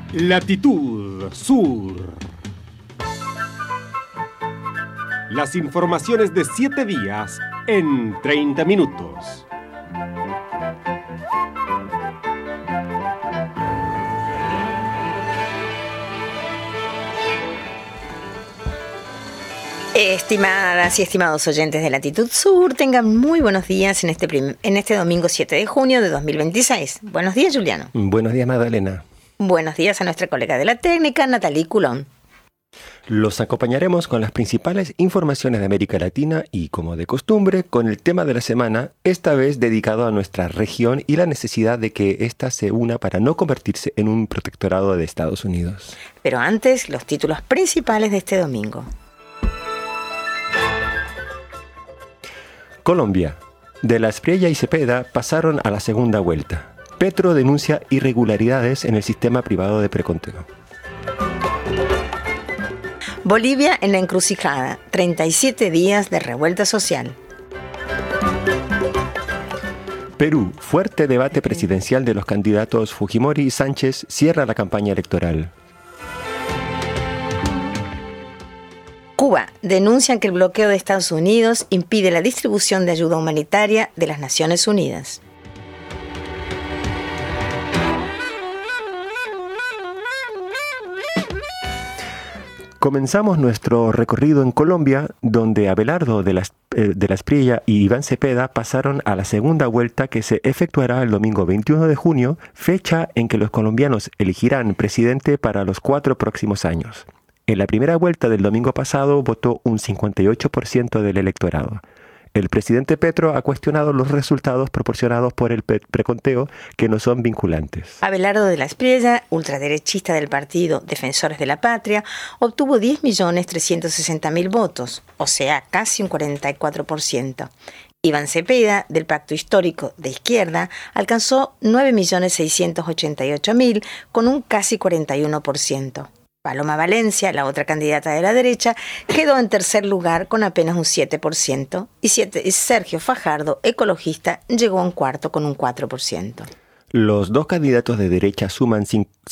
Latitud Sur. Las informaciones de 7 días en 30 minutos. Estimadas y estimados oyentes de Latitud Sur, tengan muy buenos días en este domingo 7 de junio de 2026. Buenos días, Juliano. Buenos días, Magdalena. Buenos días a nuestra colega de la técnica, Natalie Coulon. Los acompañaremos con las principales informaciones de América Latina y, como de costumbre, con el tema de la semana, esta vez dedicado a nuestra región y la necesidad de que ésta se una para no convertirse en un protectorado de Estados Unidos. Pero antes, los títulos principales de este domingo. Colombia. De la Espriella y Cepeda pasaron a la segunda vuelta. Petro denuncia irregularidades en el sistema privado de preconteo. Bolivia en la encrucijada. 37 días de revuelta social. Perú. Fuerte debate presidencial de los candidatos Fujimori y Sánchez cierra la campaña electoral. Cuba. Denuncian que el bloqueo de Estados Unidos impide la distribución de ayuda humanitaria de las Naciones Unidas. Comenzamos nuestro recorrido en Colombia, donde Abelardo de la Espriella y Iván Cepeda pasaron a la segunda vuelta que se efectuará el domingo 21 de junio, fecha en que los colombianos elegirán presidente para los 4 próximos años. En la primera vuelta del domingo pasado votó un 58% del electorado. El presidente Petro ha cuestionado los resultados proporcionados por el preconteo, que no son vinculantes. Abelardo de la Espriella, ultraderechista del partido Defensores de la Patria, obtuvo 10.360.000 votos, o sea, casi un 44%. Iván Cepeda, del Pacto Histórico de Izquierda, alcanzó 9.688.000, con un casi 41%. Paloma Valencia, la otra candidata de la derecha, quedó en tercer lugar con apenas un 7%, y Sergio Fajardo, ecologista, llegó en cuarto con un 4%. Los dos candidatos de derecha suman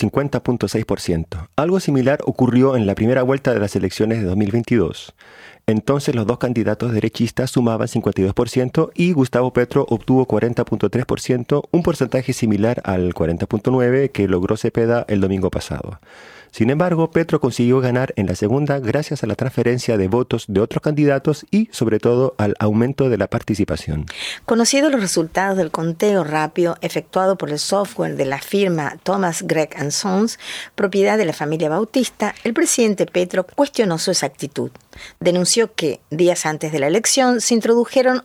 50.6%. Algo similar ocurrió en la primera vuelta de las elecciones de 2022. Entonces los dos candidatos derechistas sumaban 52% y Gustavo Petro obtuvo 40.3%, un porcentaje similar al 40.9% que logró Cepeda el domingo pasado. Sin embargo, Petro consiguió ganar en la segunda gracias a la transferencia de votos de otros candidatos y, sobre todo, al aumento de la participación. Conocidos los resultados del conteo rápido efectuado por el software de la firma Thomas Gregg & Sons, propiedad de la familia Bautista, el presidente Petro cuestionó su exactitud. Denunció que, días antes de la elección, se introdujeron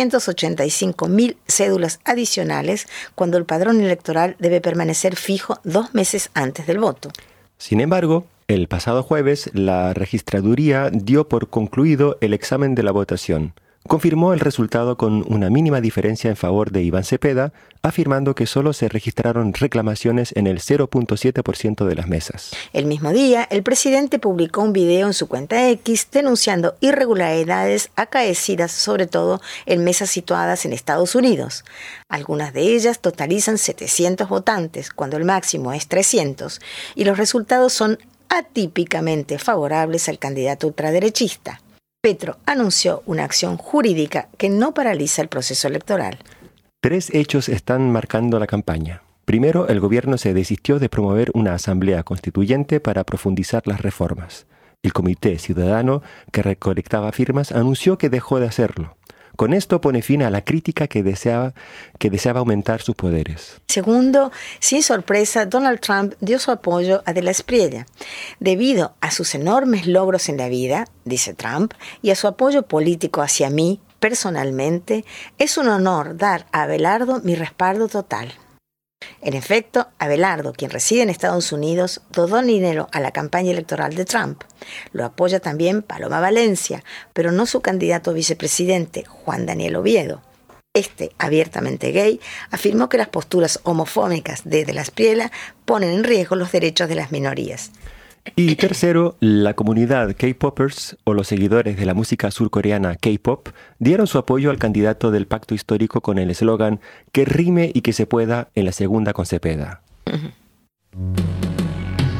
885.000 cédulas adicionales cuando el padrón electoral debe permanecer fijo 2 meses antes del voto. Sin embargo, el pasado jueves, la registraduría dio por concluido el examen de la votación. Confirmó el resultado con una mínima diferencia en favor de Iván Cepeda, afirmando que solo se registraron reclamaciones en el 0.7% de las mesas. El mismo día, el presidente publicó un video en su cuenta X denunciando irregularidades acaecidas sobre todo en mesas situadas en Estados Unidos. Algunas de ellas totalizan 700 votantes, cuando el máximo es 300, y los resultados son atípicamente favorables al candidato ultraderechista. Petro anunció una acción jurídica que no paraliza el proceso electoral. 3 hechos están marcando la campaña. Primero, el gobierno se desistió de promover una asamblea constituyente para profundizar las reformas. El Comité Ciudadano, que recolectaba firmas, anunció que dejó de hacerlo. Con esto pone fin a la crítica que deseaba aumentar sus poderes. Segundo, sin sorpresa, Donald Trump dio su apoyo a De la Espriella. Debido a sus enormes logros en la vida, dice Trump, y a su apoyo político hacia mí, personalmente, es un honor dar a Abelardo mi respaldo total. En efecto, Abelardo, quien reside en Estados Unidos, donó dinero a la campaña electoral de Trump. Lo apoya también Paloma Valencia, pero no su candidato a vicepresidente, Juan Daniel Oviedo. Este, abiertamente gay, afirmó que las posturas homofóbicas de la Espriella ponen en riesgo los derechos de las minorías. Y tercero, la comunidad K-popers o los seguidores de la música surcoreana K-pop dieron su apoyo al candidato del pacto histórico con el eslogan "que rime y que se pueda" en la segunda con Cepeda.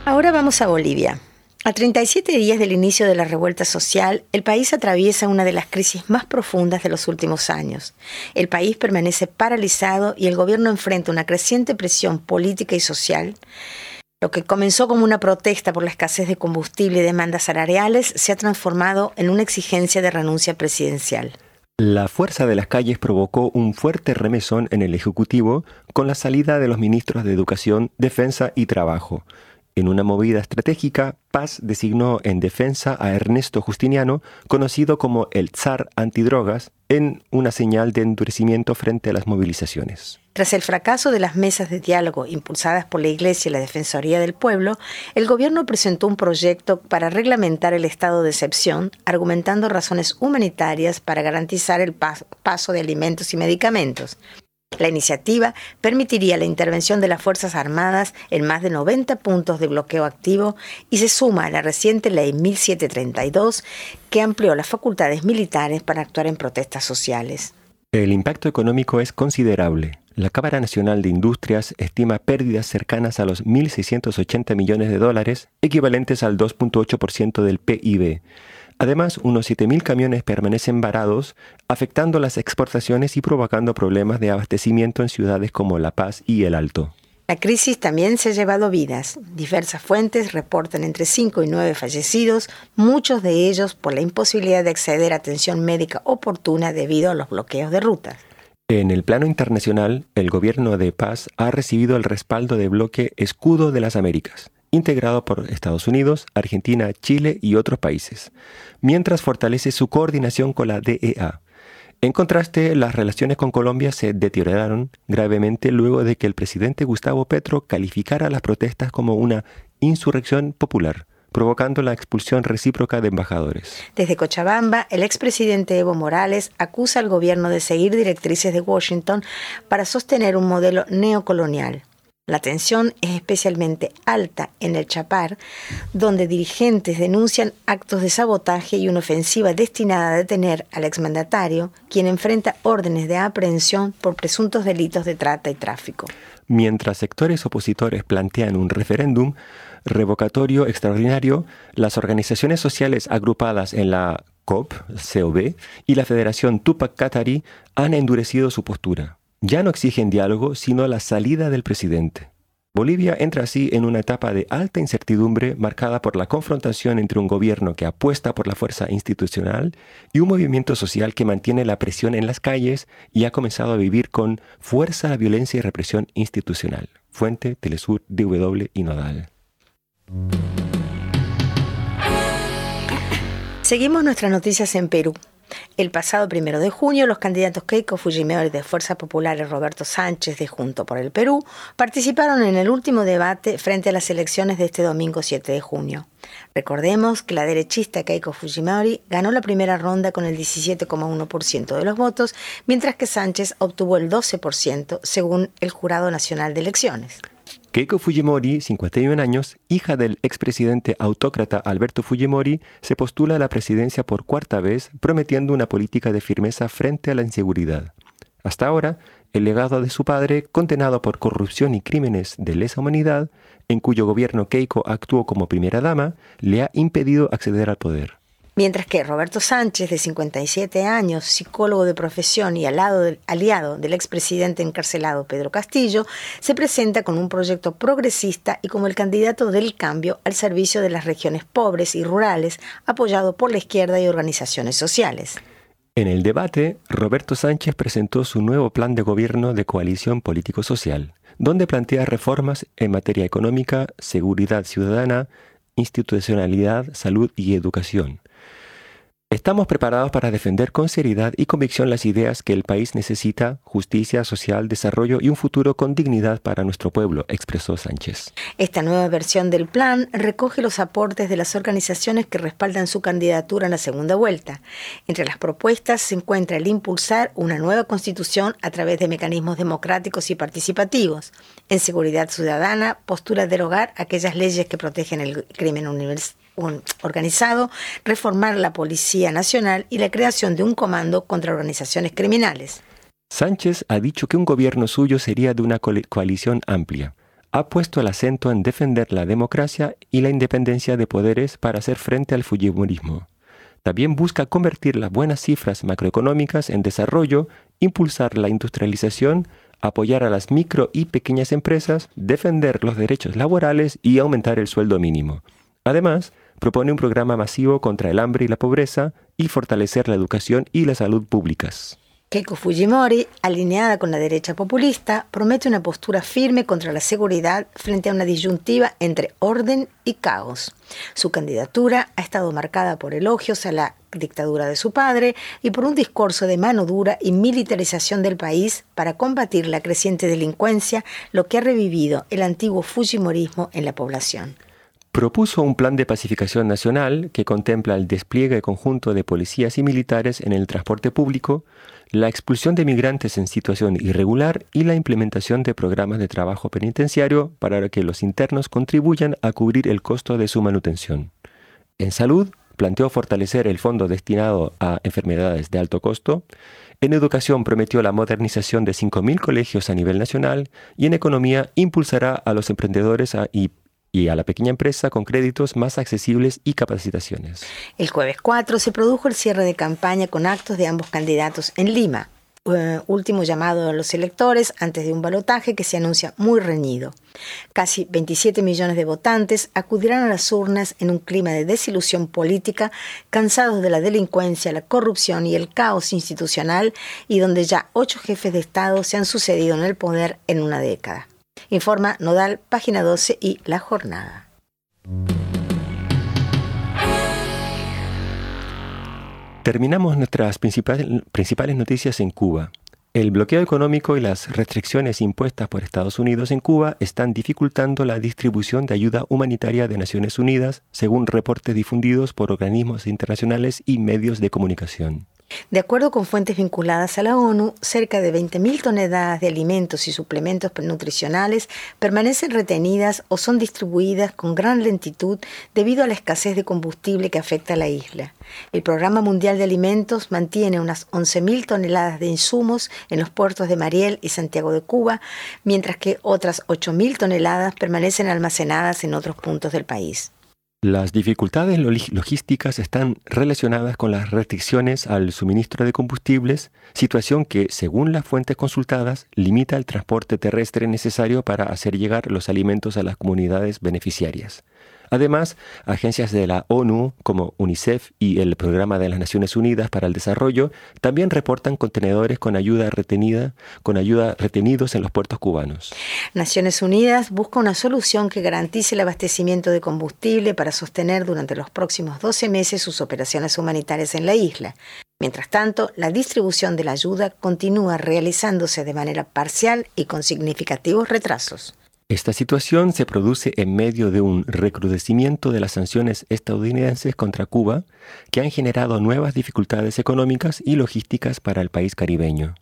Ahora vamos a Bolivia. A 37 días del inicio de la revuelta social, el país atraviesa una de las crisis más profundas de los últimos años. El país permanece paralizado y el gobierno enfrenta una creciente presión política y social. Lo que comenzó como una protesta por la escasez de combustible y demandas salariales se ha transformado en una exigencia de renuncia presidencial. La fuerza de las calles provocó un fuerte remesón en el Ejecutivo con la salida de los ministros de Educación, Defensa y Trabajo. En una movida estratégica, Paz designó en defensa a Ernesto Justiniano, conocido como el Tsar Antidrogas, en una señal de endurecimiento frente a las movilizaciones. Tras el fracaso de las mesas de diálogo impulsadas por la Iglesia y la Defensoría del Pueblo, el gobierno presentó un proyecto para reglamentar el estado de excepción, argumentando razones humanitarias para garantizar el paso de alimentos y medicamentos. La iniciativa permitiría la intervención de las Fuerzas Armadas en más de 90 puntos de bloqueo activo y se suma a la reciente Ley 1732, que amplió las facultades militares para actuar en protestas sociales. El impacto económico es considerable. La Cámara Nacional de Industrias estima pérdidas cercanas a los 1.680 millones de dólares, equivalentes al 2.8% del PIB. Además, unos 7.000 camiones permanecen varados, afectando las exportaciones y provocando problemas de abastecimiento en ciudades como La Paz y El Alto. La crisis también se ha llevado vidas. Diversas fuentes reportan entre 5 y 9 fallecidos, muchos de ellos por la imposibilidad de acceder a atención médica oportuna debido a los bloqueos de rutas. En el plano internacional, el gobierno de Paz ha recibido el respaldo de bloque Escudo de las Américas, integrado por Estados Unidos, Argentina, Chile y otros países, mientras fortalece su coordinación con la DEA. En contraste, las relaciones con Colombia se deterioraron gravemente luego de que el presidente Gustavo Petro calificara las protestas como una insurrección popular, provocando la expulsión recíproca de embajadores. Desde Cochabamba, el expresidente Evo Morales acusa al gobierno de seguir directrices de Washington para sostener un modelo neocolonial. La tensión es especialmente alta en el Chapar, donde dirigentes denuncian actos de sabotaje y una ofensiva destinada a detener al exmandatario, quien enfrenta órdenes de aprehensión por presuntos delitos de trata y tráfico. Mientras sectores opositores plantean un referéndum revocatorio extraordinario, las organizaciones sociales agrupadas en la COP y la Federación Tupac Katari han endurecido su postura. Ya no exigen diálogo, sino la salida del presidente. Bolivia entra así en una etapa de alta incertidumbre marcada por la confrontación entre un gobierno que apuesta por la fuerza institucional y un movimiento social que mantiene la presión en las calles y ha comenzado a vivir con fuerza la violencia y represión institucional. Fuente, Telesur, DW y Nodal. Seguimos nuestras noticias en Perú. El pasado 1 de junio, los candidatos Keiko Fujimori de Fuerza Popular y Roberto Sánchez de Junto por el Perú participaron en el último debate frente a las elecciones de este domingo 7 de junio. Recordemos que la derechista Keiko Fujimori ganó la primera ronda con el 17,1% de los votos, mientras que Sánchez obtuvo el 12% según el Jurado Nacional de Elecciones. Keiko Fujimori, 51 años, hija del expresidente autócrata Alberto Fujimori, se postula a la presidencia por cuarta vez, prometiendo una política de firmeza frente a la inseguridad. Hasta ahora, el legado de su padre, condenado por corrupción y crímenes de lesa humanidad, en cuyo gobierno Keiko actuó como primera dama, le ha impedido acceder al poder. Mientras que Roberto Sánchez, de 57 años, psicólogo de profesión y aliado del expresidente encarcelado Pedro Castillo, se presenta con un proyecto progresista y como el candidato del cambio al servicio de las regiones pobres y rurales, apoyado por la izquierda y organizaciones sociales. En el debate, Roberto Sánchez presentó su nuevo plan de gobierno de coalición político-social, donde plantea reformas en materia económica, seguridad ciudadana, institucionalidad, salud y educación. Estamos preparados para defender con seriedad y convicción las ideas que el país necesita: justicia social, desarrollo y un futuro con dignidad para nuestro pueblo, expresó Sánchez. Esta nueva versión del plan recoge los aportes de las organizaciones que respaldan su candidatura en la segunda vuelta. Entre las propuestas se encuentra el impulsar una nueva constitución a través de mecanismos democráticos y participativos. En seguridad ciudadana, postula derogar aquellas leyes que protegen el crimen organizado, reformar la Policía Nacional y la creación de un comando contra organizaciones criminales. Sánchez ha dicho que un gobierno suyo sería de una coalición amplia. ha puesto el acento en defender la democracia y la independencia de poderes para hacer frente al fujimorismo. También busca convertir las buenas cifras macroeconómicas en desarrollo, impulsar la industrialización, apoyar a las micro y pequeñas empresas, defender los derechos laborales y aumentar el sueldo mínimo. Además, propone un programa masivo contra el hambre y la pobreza y fortalecer la educación y la salud públicas. Keiko Fujimori, alineada con la derecha populista, promete una postura firme contra la seguridad frente a una disyuntiva entre orden y caos. Su candidatura ha estado marcada por elogios a la dictadura de su padre y por un discurso de mano dura y militarización del país para combatir la creciente delincuencia, lo que ha revivido el antiguo fujimorismo en la población. Propuso un plan de pacificación nacional que contempla el despliegue conjunto de policías y militares en el transporte público, la expulsión de migrantes en situación irregular y la implementación de programas de trabajo penitenciario para que los internos contribuyan a cubrir el costo de su manutención. En salud, planteó fortalecer el fondo destinado a enfermedades de alto costo. En educación prometió la modernización de 5.000 colegios a nivel nacional y en economía impulsará a los emprendedores y a la pequeña empresa con créditos más accesibles y capacitaciones. El jueves 4 se produjo el cierre de campaña con actos de ambos candidatos en Lima. Último llamado a los electores antes de un balotaje que se anuncia muy reñido. Casi 27 millones de votantes acudirán a las urnas en un clima de desilusión política, cansados de la delincuencia, la corrupción y el caos institucional, y donde ya 8 jefes de Estado se han sucedido en el poder en una década. Informa Nodal, página 12 y La Jornada. Terminamos nuestras principales noticias en Cuba. El bloqueo económico y las restricciones impuestas por Estados Unidos en Cuba están dificultando la distribución de ayuda humanitaria de Naciones Unidas, según reportes difundidos por organismos internacionales y medios de comunicación. De acuerdo con fuentes vinculadas a la ONU, cerca de 20.000 toneladas de alimentos y suplementos nutricionales permanecen retenidas o son distribuidas con gran lentitud debido a la escasez de combustible que afecta a la isla. El Programa Mundial de Alimentos mantiene unas 11.000 toneladas de insumos en los puertos de Mariel y Santiago de Cuba, mientras que otras 8.000 toneladas permanecen almacenadas en otros puntos del país. Las dificultades logísticas están relacionadas con las restricciones al suministro de combustibles, situación que, según las fuentes consultadas, limita el transporte terrestre necesario para hacer llegar los alimentos a las comunidades beneficiarias. Además, agencias de la ONU, como UNICEF y el Programa de las Naciones Unidas para el Desarrollo, también reportan contenedores con ayuda retenidos en los puertos cubanos. Naciones Unidas busca una solución que garantice el abastecimiento de combustible para sostener durante los próximos 12 meses sus operaciones humanitarias en la isla. Mientras tanto, la distribución de la ayuda continúa realizándose de manera parcial y con significativos retrasos. Esta situación se produce en medio de un recrudecimiento de las sanciones estadounidenses contra Cuba, que han generado nuevas dificultades económicas y logísticas para el país caribeño.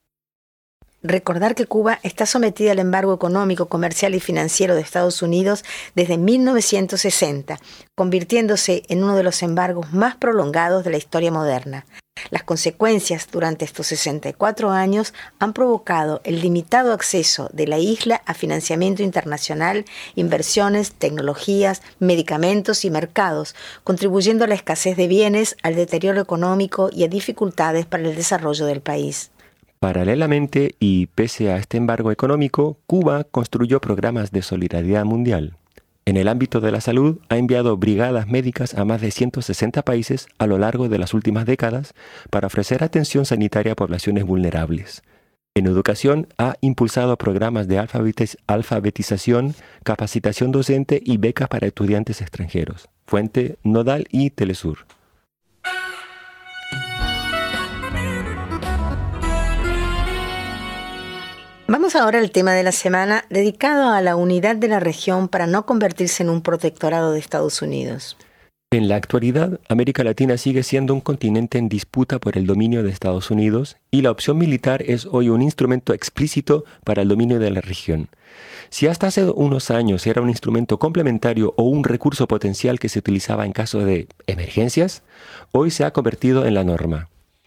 Recordar que Cuba está sometida al embargo económico, comercial y financiero de Estados Unidos desde 1960, convirtiéndose en uno de los embargos más prolongados de la historia moderna. Las consecuencias durante estos 64 años han provocado el limitado acceso de la isla a financiamiento internacional, inversiones, tecnologías, medicamentos y mercados, contribuyendo a la escasez de bienes, al deterioro económico y a dificultades para el desarrollo del país. Paralelamente, y pese a este embargo económico, Cuba construyó programas de solidaridad mundial. En el ámbito de la salud, ha enviado brigadas médicas a más de 160 países a lo largo de las últimas décadas para ofrecer atención sanitaria a poblaciones vulnerables. En educación, ha impulsado programas de alfabetización, capacitación docente y becas para estudiantes extranjeros. Fuente Nodal y Telesur. Vamos ahora al tema de la semana, dedicado a la unidad de la región para no convertirse en un protectorado de Estados Unidos. En la actualidad, América Latina sigue siendo un continente en disputa por el dominio de Estados Unidos y la opción militar es hoy un instrumento explícito para el dominio de la región. Si hasta hace unos años era un instrumento complementario o un recurso potencial que se utilizaba en caso de emergencias, hoy se ha convertido en la norma.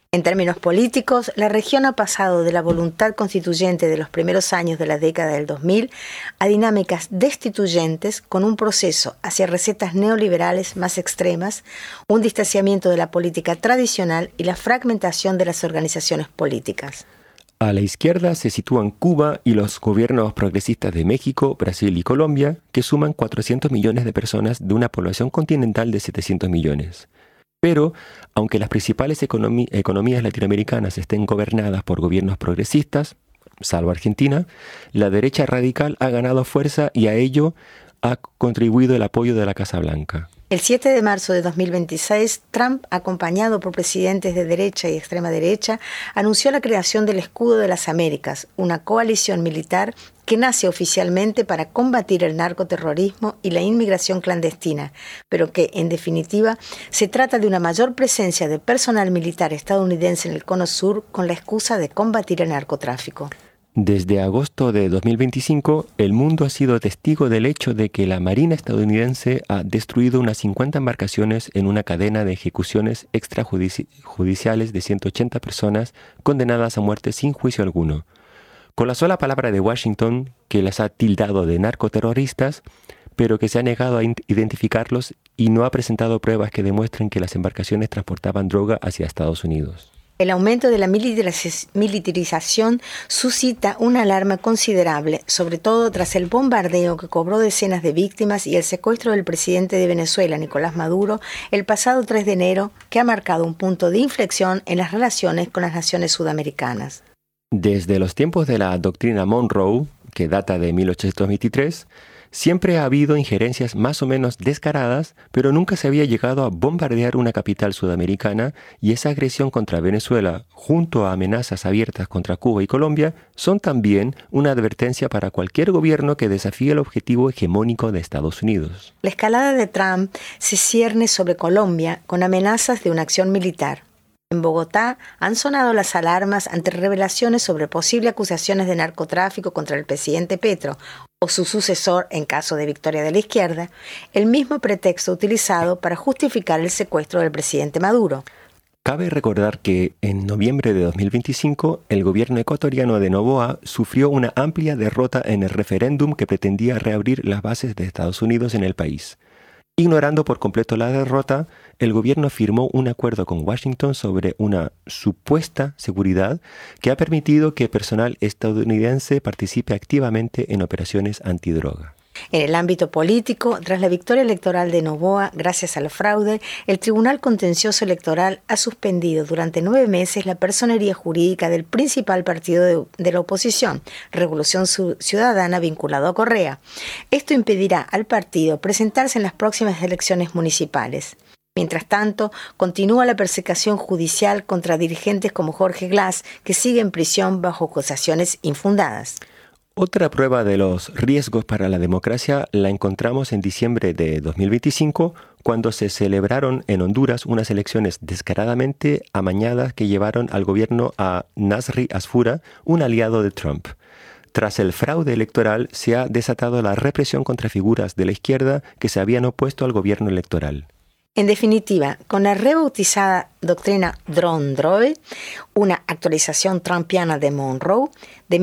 En términos políticos, la región ha pasado de la voluntad constituyente de los primeros años de la década del 2000 a dinámicas destituyentes con un proceso hacia recetas neoliberales más extremas, un distanciamiento de la política tradicional y la fragmentación de las organizaciones políticas. A la izquierda se sitúan Cuba y los gobiernos progresistas de México, Brasil y Colombia, que suman 400 millones de personas de una población continental de 700 millones. Pero, aunque las principales economías latinoamericanas estén gobernadas por gobiernos progresistas, salvo Argentina, la derecha radical ha ganado fuerza y a ello ha contribuido el apoyo de la Casa Blanca. El 7 de marzo de 2026, Trump, acompañado por presidentes de derecha y extrema derecha, anunció la creación del Escudo de las Américas, una coalición militar que nace oficialmente para combatir el narcoterrorismo y la inmigración clandestina, pero que, en definitiva, se trata de una mayor presencia de personal militar estadounidense en el Cono Sur con la excusa de combatir el narcotráfico. Desde agosto de 2025, el mundo ha sido testigo del hecho de que la Marina estadounidense ha destruido unas 50 embarcaciones en una cadena de ejecuciones extrajudiciales de 180 personas condenadas a muerte sin juicio alguno. Con la sola palabra de Washington, que las ha tildado de narcoterroristas, pero que se ha negado a identificarlos y no ha presentado pruebas que demuestren que las embarcaciones transportaban droga hacia Estados Unidos. El aumento de la militarización suscita una alarma considerable, sobre todo tras el bombardeo que cobró decenas de víctimas y el secuestro del presidente de Venezuela, Nicolás Maduro, el pasado 3 de enero, que ha marcado un punto de inflexión en las relaciones con las naciones sudamericanas. Desde los tiempos de la doctrina Monroe, que data de 1823, siempre ha habido injerencias más o menos descaradas, pero nunca se había llegado a bombardear una capital sudamericana, y esa agresión contra Venezuela, junto a amenazas abiertas contra Cuba y Colombia, son también una advertencia para cualquier gobierno que desafíe el objetivo hegemónico de Estados Unidos. La escalada de Trump se cierne sobre Colombia con amenazas de una acción militar. En Bogotá han sonado las alarmas ante revelaciones sobre posibles acusaciones de narcotráfico contra el presidente Petro o su sucesor en caso de victoria de la izquierda, el mismo pretexto utilizado para justificar el secuestro del presidente Maduro. Cabe recordar que en noviembre de 2025 el gobierno ecuatoriano de Noboa sufrió una amplia derrota en el referéndum que pretendía reabrir las bases de Estados Unidos en el país. Ignorando por completo la derrota, el gobierno firmó un acuerdo con Washington sobre una supuesta seguridad que ha permitido que personal estadounidense participe activamente en operaciones antidroga. En el ámbito político, tras la victoria electoral de Noboa, gracias al fraude, el Tribunal Contencioso Electoral ha suspendido durante 9 meses la personería jurídica del principal partido de la oposición, Revolución Ciudadana, vinculado a Correa. Esto impedirá al partido presentarse en las próximas elecciones municipales. Mientras tanto, continúa la persecución judicial contra dirigentes como Jorge Glass, que sigue en prisión bajo acusaciones infundadas. Otra prueba de los riesgos para la democracia la encontramos en diciembre de 2025, cuando se celebraron en Honduras unas elecciones descaradamente amañadas que llevaron al gobierno a Nasri Asfura, un aliado de Trump. Tras el fraude electoral, se ha desatado la represión contra figuras de la izquierda que se habían opuesto al gobierno electoral. En definitiva, con la rebautizada doctrina Monroe, una actualización trumpiana de Monroe de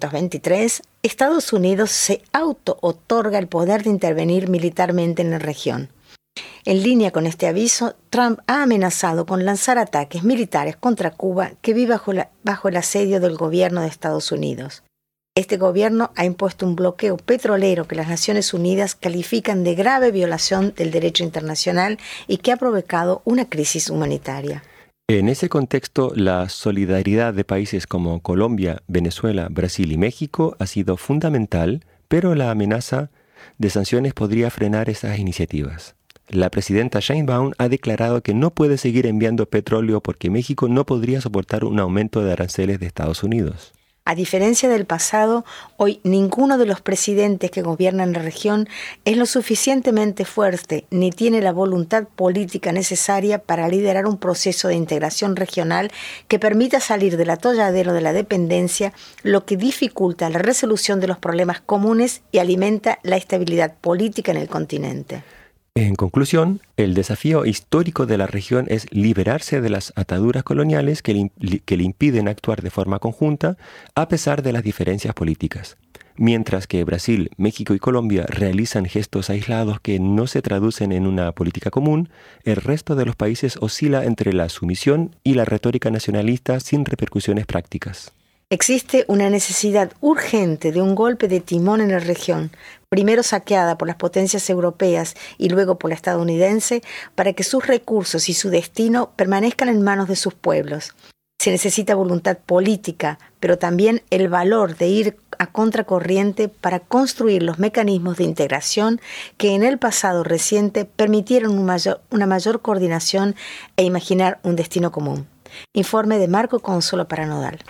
1823, Estados Unidos se auto-otorga el poder de intervenir militarmente en la región. En línea con este aviso, Trump ha amenazado con lanzar ataques militares contra Cuba, que vive bajo el asedio del gobierno de Estados Unidos. Este gobierno ha impuesto un bloqueo petrolero que las Naciones Unidas califican de grave violación del derecho internacional y que ha provocado una crisis humanitaria. En ese contexto, la solidaridad de países como Colombia, Venezuela, Brasil y México ha sido fundamental, pero la amenaza de sanciones podría frenar esas iniciativas. La presidenta Sheinbaum ha declarado que no puede seguir enviando petróleo porque México no podría soportar un aumento de aranceles de Estados Unidos. A diferencia del pasado, hoy ninguno de los presidentes que gobiernan la región es lo suficientemente fuerte ni tiene la voluntad política necesaria para liderar un proceso de integración regional que permita salir del atolladero de la dependencia, lo que dificulta la resolución de los problemas comunes y alimenta la estabilidad política en el continente. En conclusión, el desafío histórico de la región es liberarse de las ataduras coloniales que le impiden actuar de forma conjunta a pesar de las diferencias políticas. Mientras que Brasil, México y Colombia realizan gestos aislados que no se traducen en una política común, el resto de los países oscila entre la sumisión y la retórica nacionalista sin repercusiones prácticas. Existe una necesidad urgente de un golpe de timón en la región, primero saqueada por las potencias europeas y luego por la estadounidense, para que sus recursos y su destino permanezcan en manos de sus pueblos. Se necesita voluntad política, pero también el valor de ir a contracorriente para construir los mecanismos de integración que en el pasado reciente permitieron una mayor coordinación e imaginar un destino común. Informe de Marco Consolo para Nodal.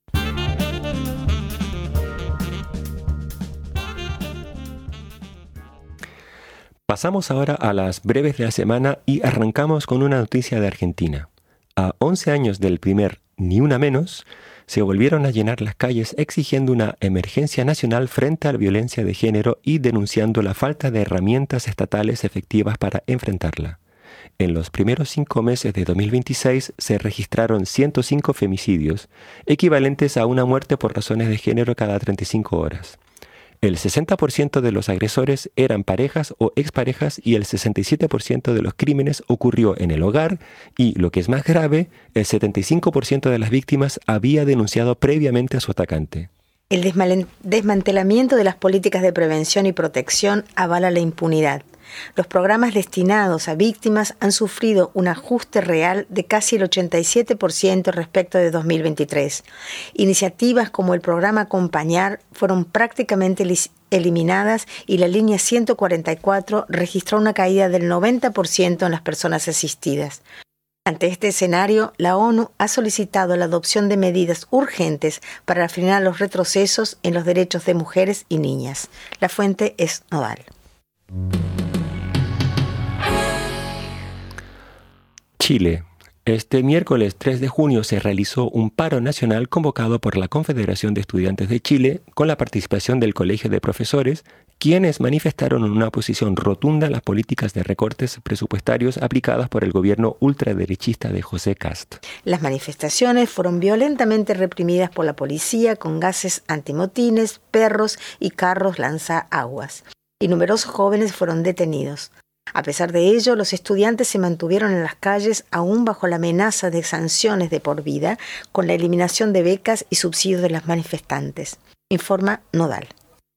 Pasamos ahora a las breves de la semana y arrancamos con una noticia de Argentina. A 11 años del primer Ni Una Menos, se volvieron a llenar las calles exigiendo una emergencia nacional frente a la violencia de género y denunciando la falta de herramientas estatales efectivas para enfrentarla. En los primeros 5 meses de 2026 se registraron 105 femicidios, equivalentes a una muerte por razones de género cada 35 horas. El 60% de los agresores eran parejas o exparejas y el 67% de los crímenes ocurrió en el hogar y, lo que es más grave, el 75% de las víctimas había denunciado previamente a su atacante. El desmantelamiento de las políticas de prevención y protección avala la impunidad. Los programas destinados a víctimas han sufrido un ajuste real de casi el 87% respecto de 2023. Iniciativas como el programa Acompañar fueron prácticamente eliminadas y la línea 144 registró una caída del 90% en las personas asistidas. Ante este escenario, la ONU ha solicitado la adopción de medidas urgentes para frenar los retrocesos en los derechos de mujeres y niñas. La fuente es Nodal. Chile. Este miércoles 3 de junio se realizó un paro nacional convocado por la Confederación de Estudiantes de Chile con la participación del Colegio de Profesores, quienes manifestaron una oposición rotunda a las políticas de recortes presupuestarios aplicadas por el gobierno ultraderechista de José Kast. Las manifestaciones fueron violentamente reprimidas por la policía con gases antimotines, perros y carros lanzaguas. Y numerosos jóvenes fueron detenidos. A pesar de ello, los estudiantes se mantuvieron en las calles aún bajo la amenaza de sanciones de por vida, con la eliminación de becas y subsidios de las manifestantes. Informa Nodal.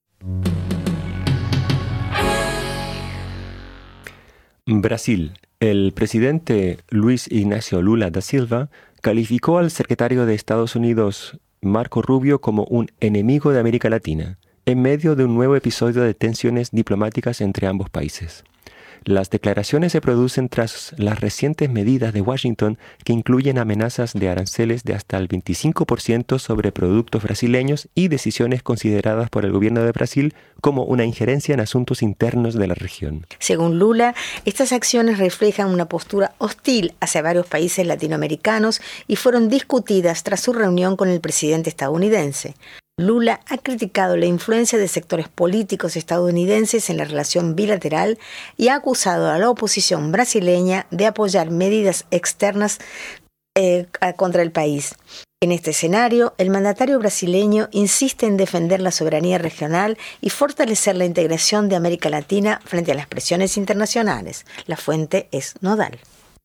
Brasil. El presidente Luis Ignacio Lula da Silva calificó al secretario de Estados Unidos, Marco Rubio, como un enemigo de América Latina, en medio de un nuevo episodio de tensiones diplomáticas entre ambos países. Las declaraciones se producen tras las recientes medidas de Washington que incluyen amenazas de aranceles de hasta el 25% sobre productos brasileños y decisiones consideradas por el gobierno de Brasil como una injerencia en asuntos internos de la región. Según Lula, estas acciones reflejan una postura hostil hacia varios países latinoamericanos y fueron discutidas tras su reunión con el presidente estadounidense. Lula ha criticado la influencia de sectores políticos estadounidenses en la relación bilateral y ha acusado a la oposición brasileña de apoyar medidas externas contra el país. En este escenario, el mandatario brasileño insiste en defender la soberanía regional y fortalecer la integración de América Latina frente a las presiones internacionales. La fuente es Nodal.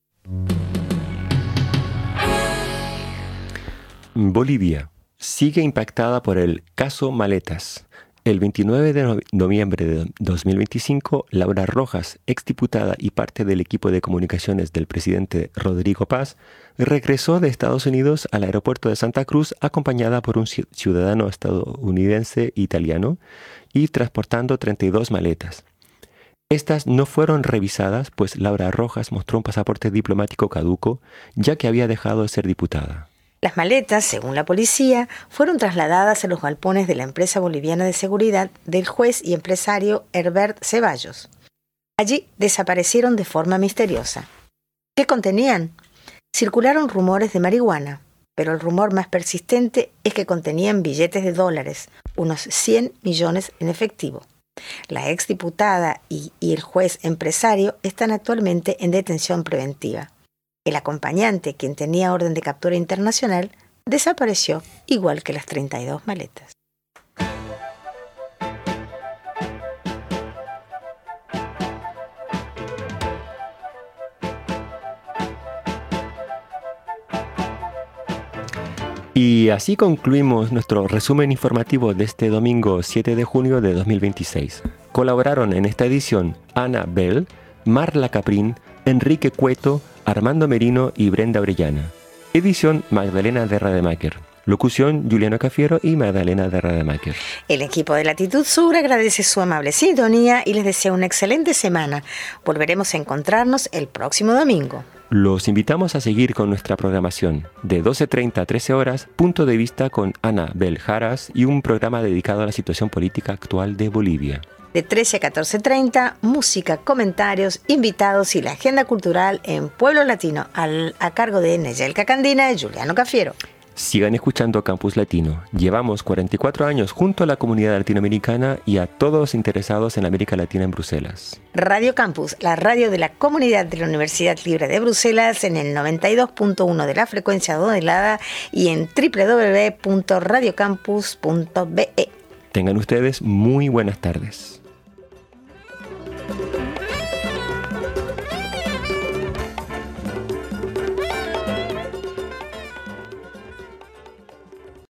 Bolivia. Sigue impactada por el caso Maletas. El 29 de noviembre de 2025, Laura Rojas, exdiputada y parte del equipo de comunicaciones del presidente Rodrigo Paz, regresó de Estados Unidos al aeropuerto de Santa Cruz acompañada por un ciudadano estadounidense italiano y transportando 32 maletas. Estas no fueron revisadas, pues Laura Rojas mostró un pasaporte diplomático caduco, ya que había dejado de ser diputada. Las maletas, según la policía, fueron trasladadas a los galpones de la empresa boliviana de seguridad del juez y empresario Herbert Ceballos. Allí desaparecieron de forma misteriosa. ¿Qué contenían? Circularon rumores de marihuana, pero el rumor más persistente es que contenían billetes de dólares, unos 100 millones en efectivo. La exdiputada y el juez empresario están actualmente en detención preventiva. El acompañante, quien tenía orden de captura internacional, desapareció igual que las 32 maletas. Y así concluimos nuestro resumen informativo de este domingo 7 de junio de 2026. Colaboraron en esta edición Ana Bell, Marla Caprín, Enrique Cueto, Armando Merino y Brenda Orellana. Edición Magdalena de Rademacher. Locución Juliano Cafiero y Magdalena de Rademacher. El equipo de Latitud Sur agradece su amable sintonía y les desea una excelente semana. Volveremos a encontrarnos el próximo domingo. Los invitamos a seguir con nuestra programación. De 12:30 a 13 horas, Punto de Vista con Ana Bel Jaras y un programa dedicado a la situación política actual de Bolivia. De 13 a 14:30, música, comentarios, invitados y la agenda cultural en Pueblo Latino a cargo de Neyelka Candina y Juliano Cafiero. Sigan escuchando Campus Latino. Llevamos 44 años junto a la comunidad latinoamericana y a todos interesados en América Latina en Bruselas. Radio Campus, la radio de la comunidad de la Universidad Libre de Bruselas en el 92.1 de la frecuencia modulada y en www.radiocampus.be. Tengan ustedes muy buenas tardes.